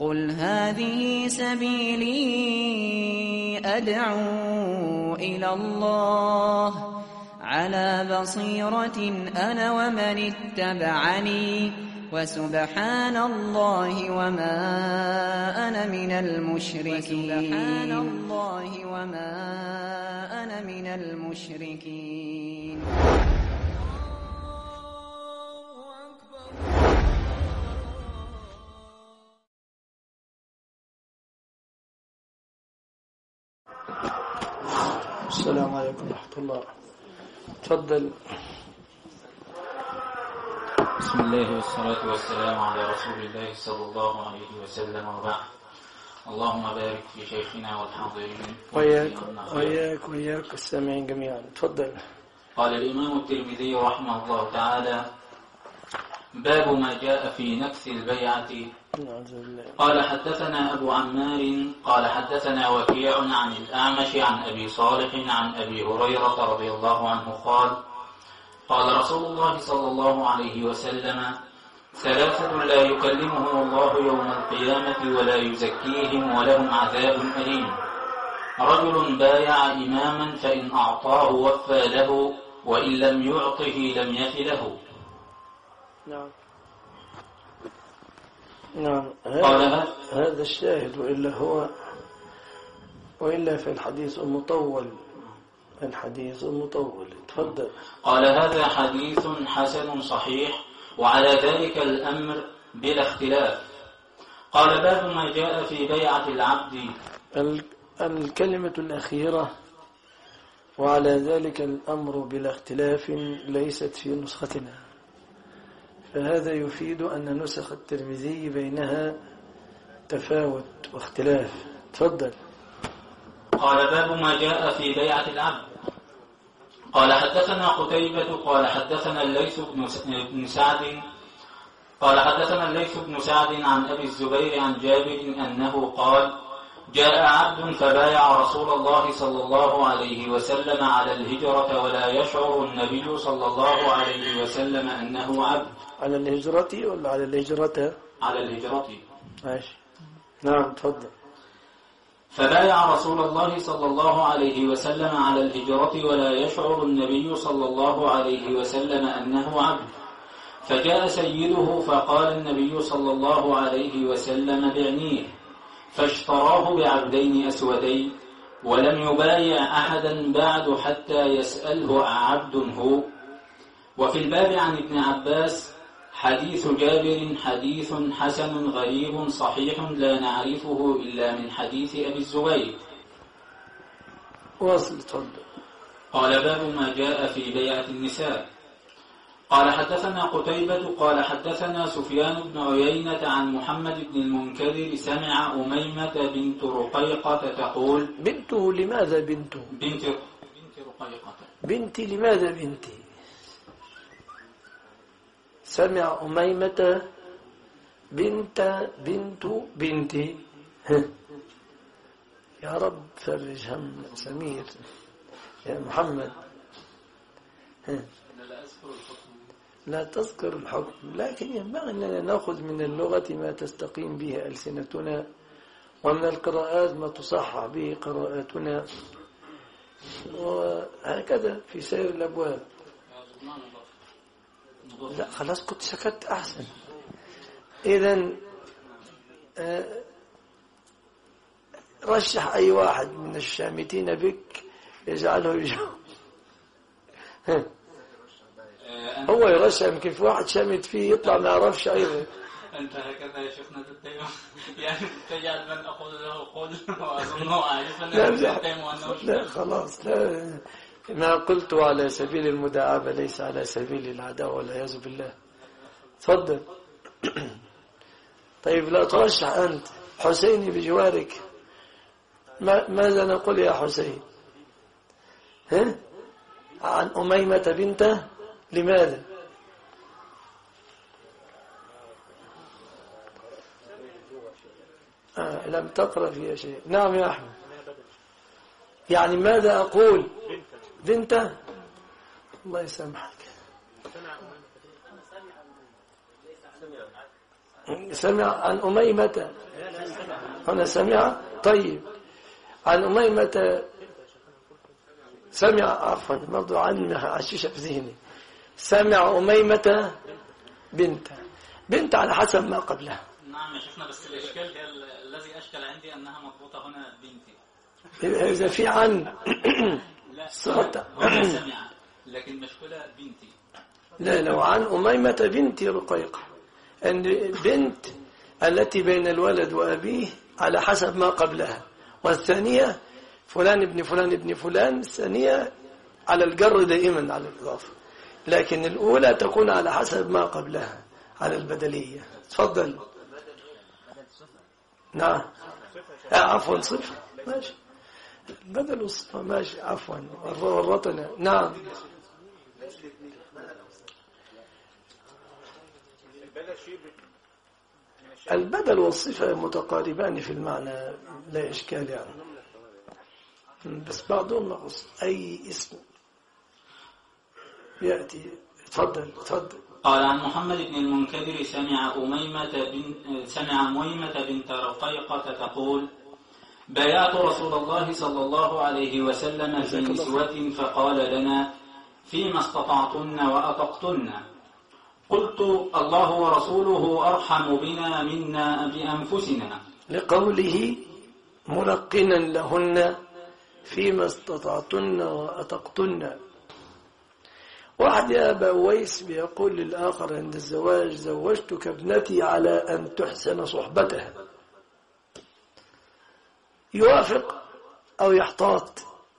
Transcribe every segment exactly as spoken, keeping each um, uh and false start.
قل هذه سبيلي أدعو إلى الله على بصيرة أنا ومن اتبعني وسبحان الله وما أنا من المشركين سبحان الله وما أنا من المشركين. السلام عليكم ورحمة الله. تفضل. بسم الله والصلاة والسلام على رسول الله صلى الله عليه وسلم وبعد. اللهم بارك في شيخنا والحاضرين وياك وياك وياك السامعين جميعا. تفضل. قال الإمام الترمذي رحمه الله تعالى: باب ما جاء في نكث البيعة. قال حدثنا أبو عمار قال حدثنا وكيع عن الأعمش عن أبي صالح عن أبي هريرة رضي الله عنه قال: قال رسول الله صلى الله عليه وسلم: ثلاثة لا يكلمهم الله يوم القيامة ولا يزكيهم ولهم عذاب أليم: رجل بايع إماما فإن أعطاه وفى له وإن لم يعطه لم يف له. نعم نعم هذا, هذا الشاهد، وإلا هو وإلا في الحديث المطول الحديث المطول. تفضل. قال: هذا حديث حسن صحيح وعلى ذلك الأمر بلا اختلاف. قال: باب ما جاء في بيعة العبد. الكلمة الأخيرة وعلى ذلك الأمر بلا اختلاف ليست في نسختنا، فهذا يفيد أن نسخ الترمذي بينها تفاوت واختلاف. تفضل. قال: باب ما جاء في بيعة العبد. قال: حدثنا قتيبة قال حدثنا الليث بن سعد قال حدثنا الليث بن سعد عن أبي الزبير عن جابر أنه قال: جاء عبد فبايع رسول الله صلى الله عليه وسلم على الهجرة ولا يشعر النبي صلى الله عليه وسلم أنه عبد. على الهجرة ولا على الهجرة؟ على الهجرة. ماشي. نعم. تفضل. فبايع رسول الله صلى الله عليه وسلم على الهجرة ولا يشعر النبي صلى الله عليه وسلم أنه عبد، فجاء سيده فقال النبي صلى الله عليه وسلم: بعنيه، فاشتراه بعبدين أسودين، ولم يبايع أحدا بعد حتى يسأله أعبد هو. وفي الباب عن ابن عباس حديث جابر حديث حسن غريب صحيح لا نعرفه إلا من حديث أبي الزبير. واصل. تفضل. قال: باب ما جاء في بيعة النساء. قال: حدثنا قتيبة قال حدثنا سفيان بن عيينة عن محمد بن المنكدر سمع أميمة بنت رقيقة تقول. بنته لماذا بنته؟ بنت بنت رقيقة. بنتي لماذا بنتي؟ سمع أميمة بنت بنت بنتي. يا رب فرج هم سمير يا محمد. لا تذكر الحكم، لكن ينبغي أننا نأخذ من اللغة ما تستقيم به ألسنتنا، ومن القراءات ما تصحح به قراءاتنا، وهكذا في سائر الأبواب. لا خلاص كنت سكت أحسن. إذن رشح أي واحد من الشامتين بك يجعله يجاوب. هو يرشح، يمكن في واحد شامت فيه يطلع ما يعرفش أيضا. أنت هكذا يا شيخنا تتهم، يعني تجعل من أقول له قل وأظنه عارفا أنه تتهم وأنه مش. لا خلاص، لا، ما قلت على سبيل المداعبة ليس على سبيل العداوة والعياذ بالله. تفضل. طيب لا ترشح أنت حسيني بجوارك، ما ماذا نقول يا حسين؟ ها؟ عن أميمة بنته لماذا؟ آه لم تقرأ فيها شيء. نعم يا أحمد. يعني ماذا أقول؟ بنته. الله يسامحك. سمع عن أميمة. هنا سمع. طيب عن أميمة سمع، عفوا برضو عنها عشيشة في ذهني، سمع أميمة بنت بنت على حسب ما قبلها. نعم يا شيخنا، بس الإشكال هي الذي أشكل عندي أنها مضبوطة هنا بنتي. إذا في عن لا صغت سمع لكن مشكلة بنتي. لا، لو عن أميمة بنت رقيقة، أن بنت التي بين الولد وأبيه على حسب ما قبلها، والثانية فلان ابن فلان ابن فلان، الثانية على الجر دائما على الإضافة، لكن الأولى تكون على حسب ما قبلها على البدلية. تفضل. نعم آه عفوا صفة ماشي، البدل والصفة ماشي، عفوا ورطنا. نعم البدل والصفة متقاربان في المعنى، لا إشكال يعني، بس بعضهم نقص أي اسم يأتي. تفضل تفضل. قال عن محمد بن المنكدر سمع أميمة بن سمع أميمة بنت رقيقة تقول: بايعت رسول الله صلى الله عليه وسلم في نسوة فقال لنا: فيما استطعتن وأطقتن. قلت: الله ورسوله أرحم بنا منا بأنفسنا، لقوله ملقنا لهن فيما استطعتن وأطقتن. واحد يا أبا أويس بيقول للآخر عند الزواج: زوجتك ابنتي على أن تحسن صحبتها. يوافق أو يحتاط؟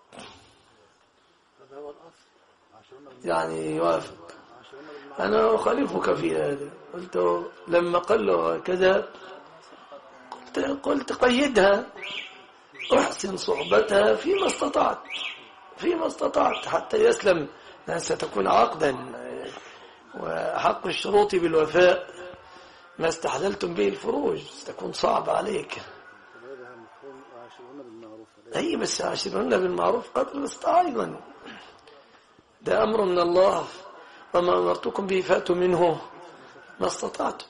يعني يوافق. أنا أخالفك في هذا. قلت لما قال له كذا قلت, قلت قيدها، أحسن صحبتها فيما استطعت، فيما استطعت حتى يسلم، ستكون عقدا، وحق الشروط بالوفاء ما استحللتم به الفروج، ستكون صعبة عليك. أي بس عاشرهن بالمعروف قدر الاستطاعة أيضا، ده أمر من الله، وما أمرتكم به فأتوا منه ما استطعتم.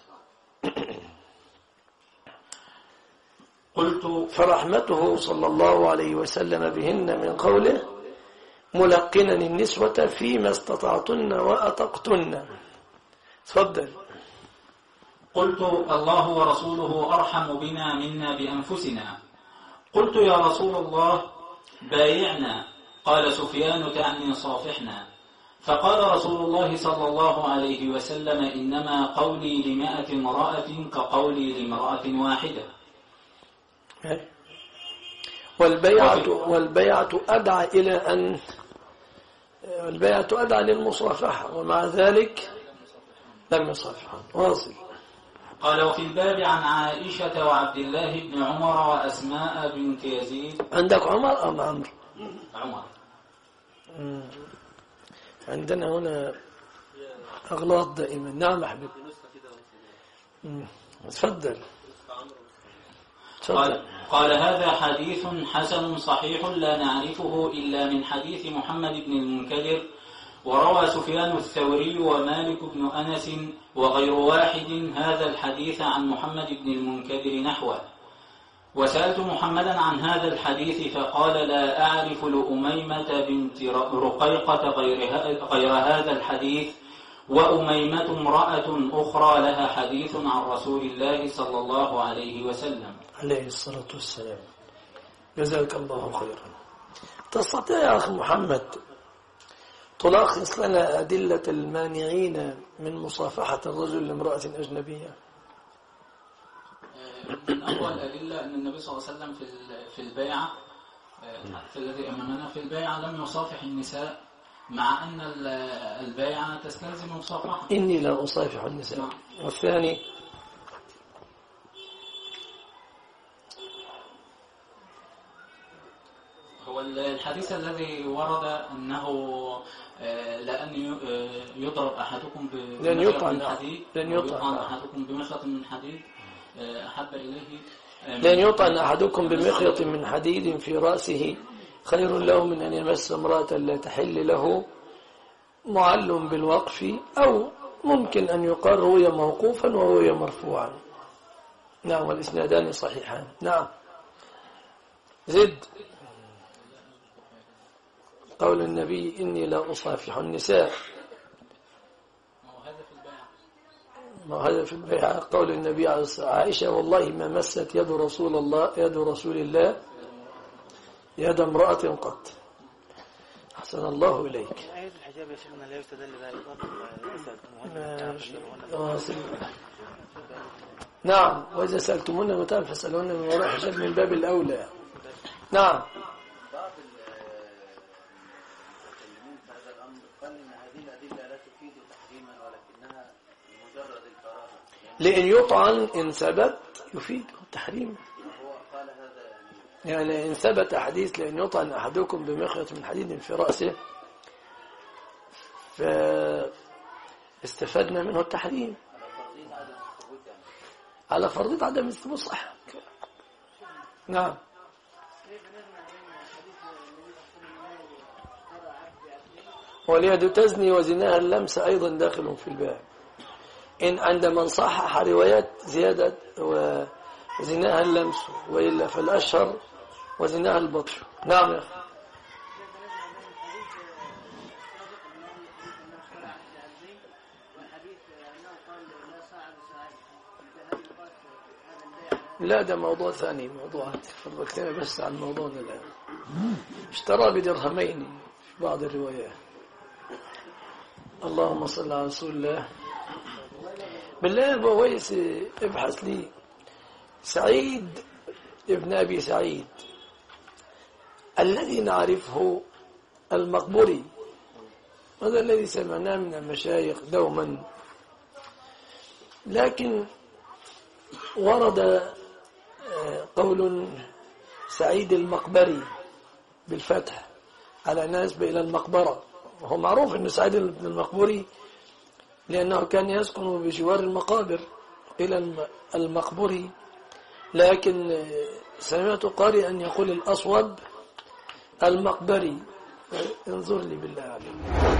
قلت: فرحمته صلى الله عليه وسلم بهن من قوله: ملقنا النسوة فيما استطعتن وأطقتن. تفضل. قلت: الله ورسوله أرحم بنا منا بأنفسنا. قلت: يا رسول الله بايعنا. قال سفيان: تعني صافحنا. فقال رسول الله صلى الله عليه وسلم: إنما قولي لمائة امرأة كقولي لامرأة واحدة. والبيعة, والبيعة أدعى إلى أن البيعة أدعى للمصافحة، ومع ذلك لم يصافحها. واصل. قال: وفي الباب عن عائشة وعبد الله بن عمر وأسماء بنت يزيد. عندك عمر أم عمرو؟ عمر. عندنا هنا أغلاط دائما. نعم حبيبي. تفضل. قال, قال: هذا حديث حسن صحيح لا نعرفه إلا من حديث محمد بن المنكدر، وروى سفيان الثوري ومالك بن أنس وغير واحد هذا الحديث عن محمد بن المنكدر نحوه. وسألت محمدا عن هذا الحديث فقال: لا أعرف لأميمة بنت رقيقة غير هذا الحديث، وأميمة امرأة أخرى لها حديث عن رسول الله صلى الله عليه وسلم عليه الصلاة والسلام. جزاك الله خيرا. تستطيع يا أخي محمد تلخص لنا أدلة المانعين من مصافحة الرجل لامرأة أجنبية؟ من أول الأدلة أن النبي صلى الله عليه وسلم في البيعة في الذي أمامنا في البيعة لم يصافح النساء، مع أن البيعة تستلزم مصافحة. إني لا أصافح النساء. نعم. والثاني هو الحديث الذي ورد أنه لأن يضرب أحدكم بمخيط من حديد، لن يطعن أحدكم بمخيط من حديد أحب إليه لن يطعن أحدكم بمخيط من حديد في رأسه خير له من أن يمس امرأة لا تحل له، معلم بالوقف، أو ممكن أن يقال روي موقوفا وروي مرفوعا. نعم والإسنادان صحيحان. نعم زد. قول النبي إني لا أصافح النساء، ما هذا في البيعة. قول النبي عائشة والله ما مست يد رسول الله يد رسول الله يد امرأة قط. أحسن الله إليك. آية الحجاب يا شيخنا لا يستدل بها. نعم وإذا سألتمون متاعا فاسألون من وراء حجاب من باب الأولى. نعم. بعض المتكلمين في هذا الأمر قال إن هذه الأدلة لا تفيد تحريما ولكنها مجرد الكراهة، لأن يطعن إن ثبت يفيد التحريم. هو قال هذا يعني يعني إن ثبت حديث لأن يطعن أحدكم بمخيط من حديد في رأسه فاستفدنا منه التحريم على فرضية عدم الثبوت. صح. نعم. واليد تزني وزناها اللمس أيضا داخل في الباب. إن عند من صحح روايات زيادة وزناها اللمس وإلا فالأشهر وزناها البطش. نعم يا أخي. لا ده موضوع ثاني، موضوعات فرقتنا بس عن موضوعنا الآن. اشترى بدرهمين في بعض الروايات. اللهم صل على رسول الله. بالله بويس ابحث لي سعيد ابن أبي سعيد الذي نعرفه المقبري، هذا الذي سمعناه من المشايخ دوما، لكن ورد قول سعيد المقبري بالفتح على نسبة إلى المقبرة، وهو معروف أن سعيد بن المقبري لأنه كان يسكن بجوار المقابر إلى المقبري، لكن سمعت قارئا يقول الأصوب المقبري. انظر لي بالله عليك.